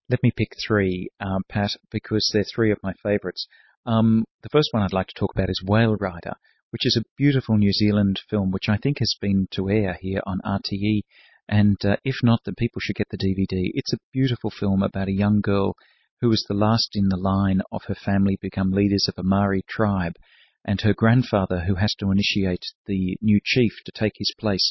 Let me pick three, Pat, because they're three of my favourites. The first one I'd like to talk about is Whale Rider, which is a beautiful New Zealand film which I think has been to air here on RTE. And if not, then people should get the DVD. It's a beautiful film about a young girl who was the last in the line of her family to become leaders of a Maori tribe. And her grandfather, who has to initiate the new chief to take his place,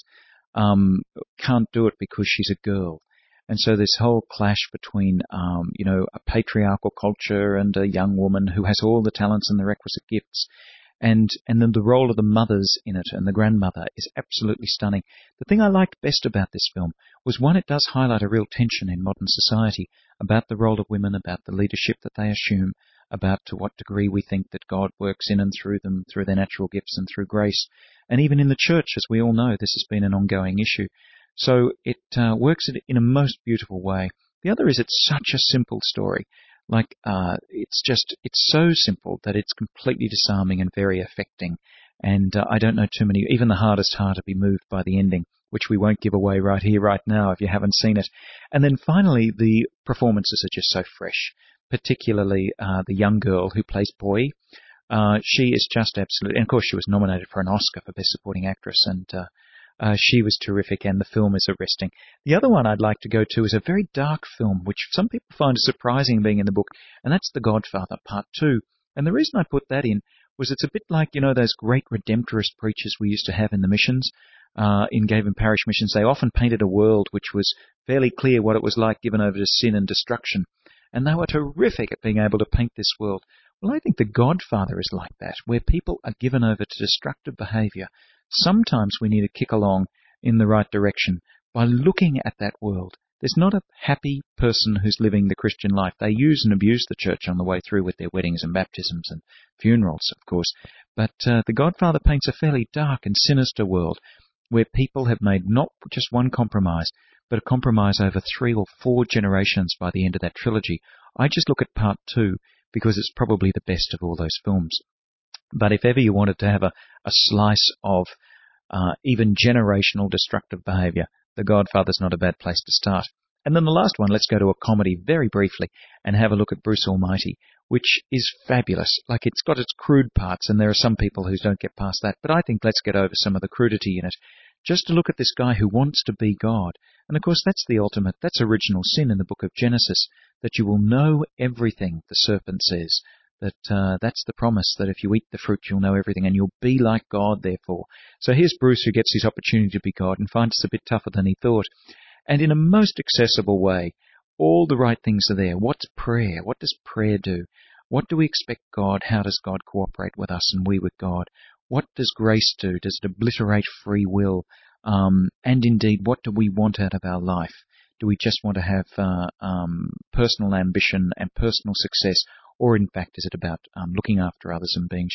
can't do it because she's a girl. And so this whole clash between, a patriarchal culture and a young woman who has all the talents and the requisite gifts. And then the role of the mothers in it and the grandmother is absolutely stunning. The thing I liked best about this film was, one, it does highlight a real tension in modern society about the role of women, about the leadership that they assume, about to what degree we think that God works in and through them, through their natural gifts and through grace. And even in the church, as we all know, this has been an ongoing issue. So it works it in a most beautiful way. The other is, it's such a simple story. It's so simple that it's completely disarming and very affecting. And I don't know too many, even the hardest heart to be moved by the ending, which we won't give away right here, right now, if you haven't seen it. And then finally, the performances are just so fresh, particularly the young girl who plays Boy. She is just absolutely, and of course she was nominated for an Oscar for Best Supporting Actress, and she was terrific, and the film is arresting. The other one I'd like to go to is a very dark film, which some people find surprising being in the book, and that's The Godfather, Part 2. And the reason I put that in was, it's a bit like, those great redemptorist preachers we used to have in the missions, in Gavin Parish missions. They often painted a world which was fairly clear what it was like given over to sin and destruction. And they were terrific at being able to paint this world. Well, I think The Godfather is like that, where people are given over to destructive behaviour. Sometimes we need to kick along in the right direction by looking at that world. There's not a happy person who's living the Christian life. They use and abuse the church on the way through with their weddings and baptisms and funerals, of course. But The Godfather paints a fairly dark and sinister world where people have made not just one compromise, but a compromise over 3 or 4 generations by the end of that trilogy. I just look at Part 2 because it's probably the best of all those films. But if ever you wanted to have a slice of even generational destructive behaviour, The Godfather's not a bad place to start. And then the last one, let's go to a comedy very briefly and have a look at Bruce Almighty, which is fabulous. Like, it's got its crude parts, and there are some people who don't get past that, but I think let's get over some of the crudity in it. Just to look at this guy who wants to be God. And of course that's the ultimate, that's original sin in the book of Genesis, that you will know everything, the serpent says. That's the promise, that if you eat the fruit you'll know everything and you'll be like God therefore. So here's Bruce, who gets his opportunity to be God and finds it's a bit tougher than he thought. And in a most accessible way, all the right things are there. What's prayer? What does prayer do? What do we expect God? How does God cooperate with us and we with God? What does grace do? Does it obliterate free will? And indeed, what do we want out of our life? Do we just want to have personal ambition and personal success? Or in fact, is it about looking after others and being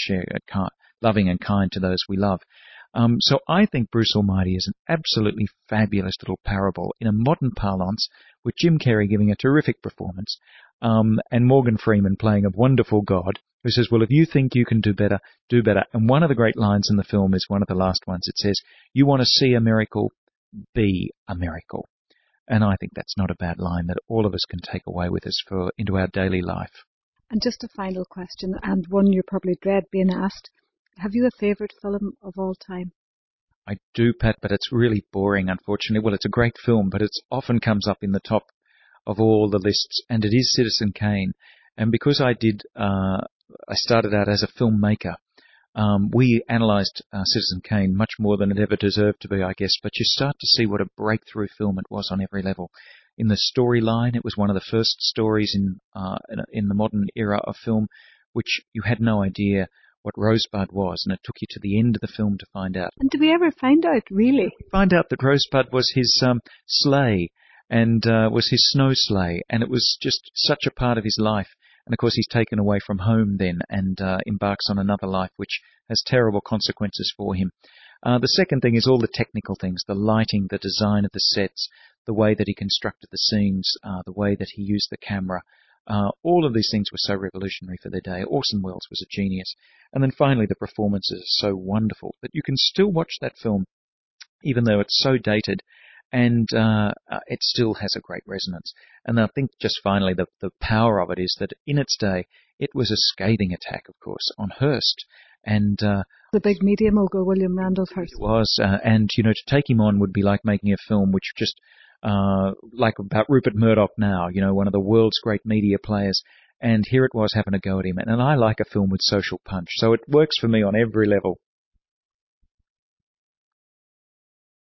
loving and kind to those we love? So I think Bruce Almighty is an absolutely fabulous little parable in a modern parlance, with Jim Carrey giving a terrific performance, and Morgan Freeman playing a wonderful God who says, well, if you think you can do better, do better. And one of the great lines in the film is one of the last ones. It says, you want to see a miracle, be a miracle. And I think that's not a bad line that all of us can take away with us into our daily life. And just a final question, and one you probably dread being asked. Have you a favourite film of all time? I do, Pat, but it's really boring, unfortunately. Well, it's a great film, but it often comes up in the top of all the lists, and it is Citizen Kane. And because I started out as a filmmaker, we analysed Citizen Kane much more than it ever deserved to be, I guess. But you start to see what a breakthrough film it was on every level. In the storyline, it was one of the first stories in the modern era of film, which you had no idea what Rosebud was, and it took you to the end of the film to find out. And did we ever find out, really? We find out that Rosebud was his sleigh, and was his snow sleigh, and it was just such a part of his life. And of course he's taken away from home then and embarks on another life which has terrible consequences for him. The second thing is all the technical things, the lighting, the design of the sets, the way that he constructed the scenes, the way that he used the camera. All of these things were so revolutionary for their day. Orson Welles was a genius. And then finally the performances are so wonderful that you can still watch that film even though it's so dated, and it still has a great resonance. And I think just finally the power of it is that in its day it was a scathing attack, of course, on Hearst, and the big media mogul William Randolph Hearst. It was, and to take him on would be like making a film which just like about Rupert Murdoch now, one of the world's great media players. And here it was having a go at him. And I like a film with social punch, so it works for me on every level.